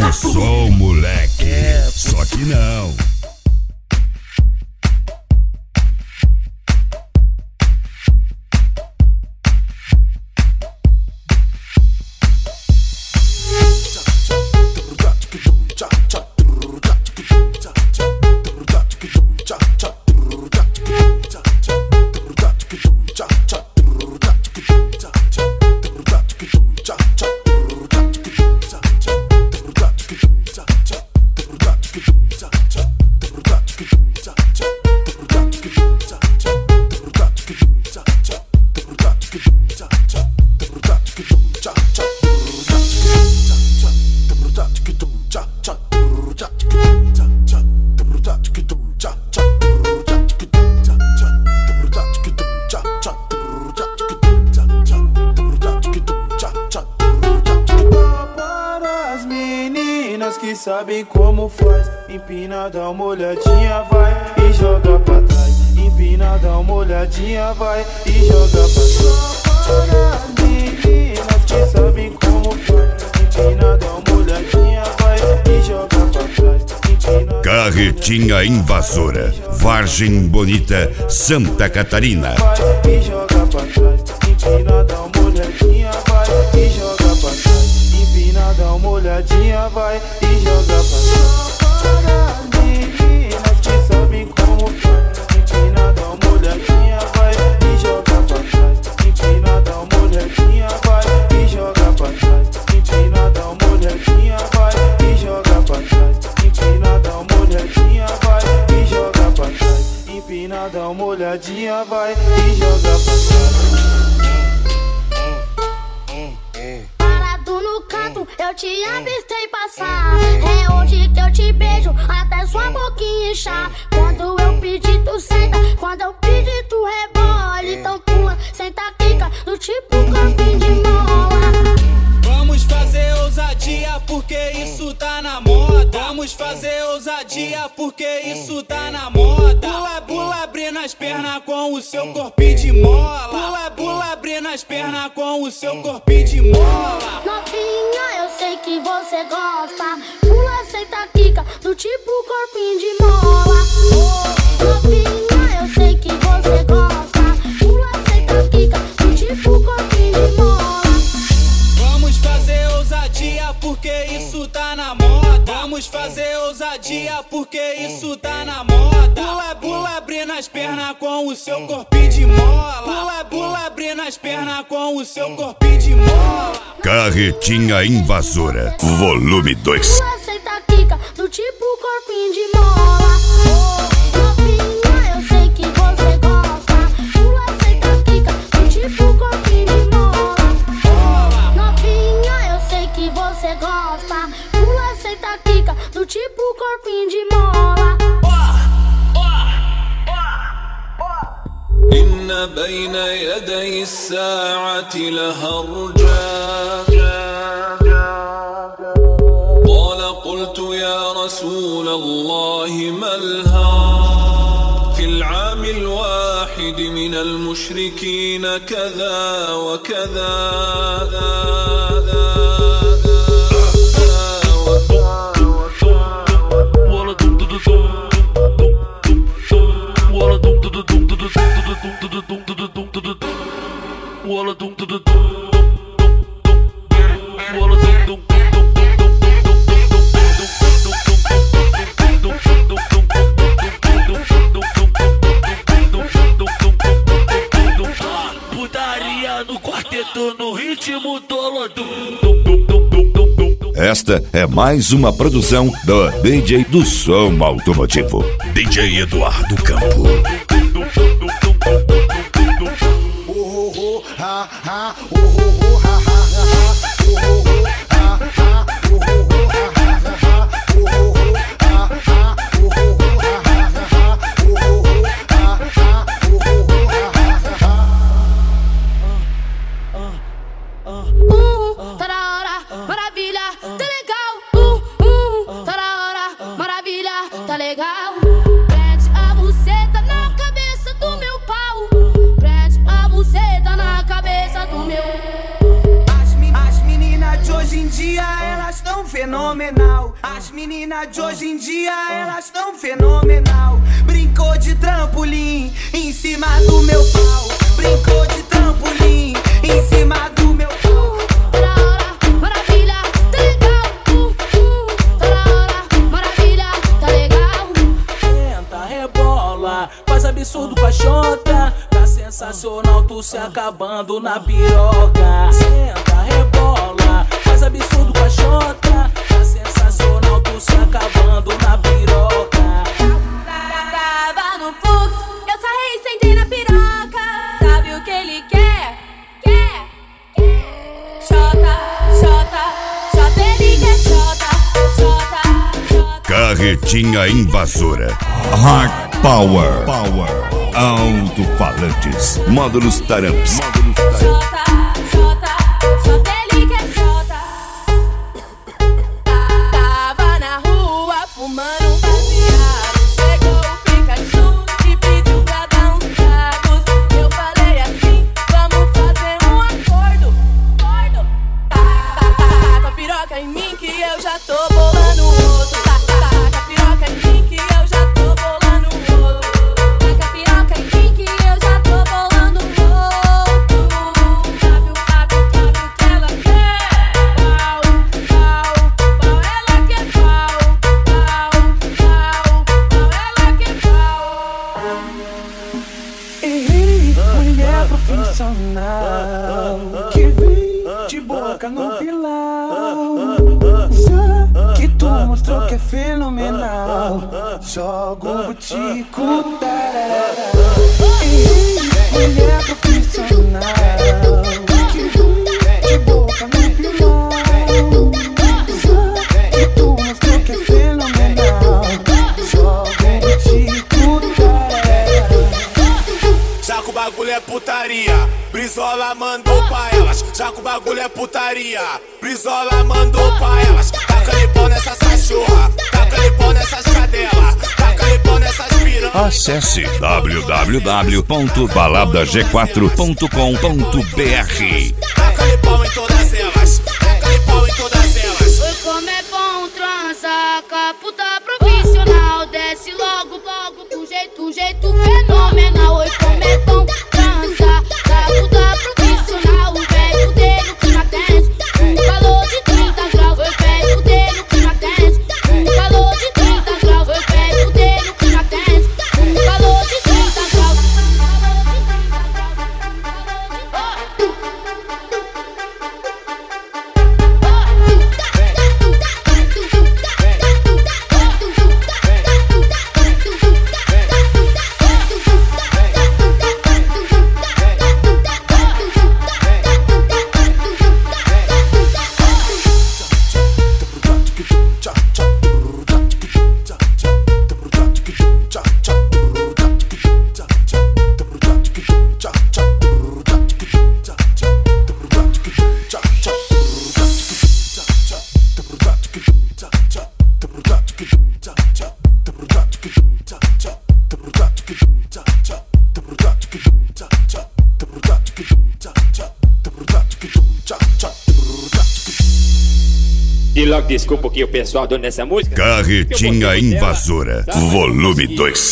Eu sou o moleque, só que não. Que sabem como faz. Empina, dá uma olhadinha, vai e joga pra trás. Empina, dá uma olhadinha, vai e joga pra trás. Para as meninas que sabem como faz. Empina, dá uma olhadinha, vai e joga pra trás. Empina, Carretinha Invasora, Vargem Bonita, Santa Catarina. vai e joga pra trás. Empina, dá uma olhadinha, vai e joga pra trás. Empina, dá uma olhadinha, vai e joga pra trás. Para as meninas que sabem como faz. Empina, dá uma olhadinha, vai e joga pra trás. Empina, dá uma olhadinha, vai e joga pra trás. Empina, dá uma olhadinha, vai e joga pra trás. Empina, dá uma olhadinha, vai e joga pra trás. Empina, dá uma olhadinha, vai e joga pra trás. No canto, eu te avistei passar. É hoje que eu te beijo, até sua boquinha inchar. Quando eu pedir, tu senta. Quando eu pedir, tu rebola. Então pula, senta, quica, do tipo campinho de mola. Vamos fazer ousadia porque isso tá na moda. Vamos fazer ousadia porque isso tá na moda. Pula, pula, abrindo as pernas com o seu corpinho de mola. Pula, pula, abrindo as pernas com o seu corpinho de mola. Novinha, eu sei que você gosta. Pula, senta, quica, do tipo corpinho de mola. Novinha, eu sei que você gosta. Pula, senta, quica, do tipo corpinho de mola. Vamos fazer ousadia porque isso tá na moda. Vamos fazer ousadia porque isso tá na moda. Pula, pula, abrindo as pernas com o seu corpinho de mola. Pula, pula, abrindo as pernas com o seu corpinho de mola. Carretinha Invasora, volume 2. Pula, senta, quica, do tipo corpinho de mola. Novinha, eu sei que você gosta. Pula, senta, quica, do tipo corpinho de mola. Novinha, eu sei que você gosta. Pula, senta, quica, do tipo corpinho de mola. إن بين يدي الساعة لهرجا قال قلت يا رسول الله ما الهرج في العام الواحد من المشركين كذا وكذا Putaria no quarteto, no ritmo do lodum. Esta é mais uma produção do DJ do Som Automotivo, DJ Eduardo Campo. Tá na hora, maravilha, tá legal. Tá na hora, maravilha, tá legal. Prende a buceta na cabeça do meu pau. Prende a buceta na cabeça do meu. As meninas de hoje em dia, elas tão fenomenal. As meninas de hoje em dia, elas tão fenomenal. Brincou de trampolim em cima do meu pau. Brincou de trampolim em cima do meu pau. Maravilha, tá legal. Maravilha, tá legal. Senta, rebola, faz absurdo com a xota. Tá sensacional, tu se acabando na piroca. Senta, rebola, faz absurdo com a xota. Tá sensacional, tu se acabando na piroca. Tava no fluxo, eu sarrei e sentei na piroca. Sabe o que ele quer? Xota, ele quer xota. Carretinha invasora. Hard Power. Alto-falantes. Módulos Taramps. Xota, ele quer xota. Tava na rua fumando um baseado. Chegou o Pikachu e pediu pra dar uns tragos. Eu falei assim, vamos fazer um acordo. Taca a piroca em mim que eu já tô bolando outro. Taca a piroca em mim que eu já tô bolando outro. Taca a piroca em mim que eu já tô bolando outro. Sabe o que ela quer? Pau, ela quer pau. Ela quer pau. Ei, mulher profissional que vem de boca no pilau. Já que tu mostrou que é fenomenal, joga o butico, tararara. Ei, mulher profissional que vem de boca no pilau. Já que tu mostrou que é fenomenal, joga o butico, tararara. Já que o bagulho é putaria, Brizola mandou pra elas. Já que o bagulho é putaria, Brizola mandou pra elas. Taca-lhe pau nessas cachorra, taca-lhe pau nessas cadela, taca-lhe pau nessas piranhas. Acesse www.baladag4.com.br. Taca-lhe pau em todas elas, taca-lhe pau em todas elas. Oi, como é bom trança, caputa profissional. Desce logo, do jeito fenomenal. Oi, como é bom trança, caputa profissional. Vem o dedo que na dance, calor de 30 graus. Oi, vem o dedo que na dance, calor de 30 graus. Oi, vem o dedo que na dance, calor de 30 graus. E logo desculpa o que o pessoal deu nessa música. Carretinha invasora. Volume 2.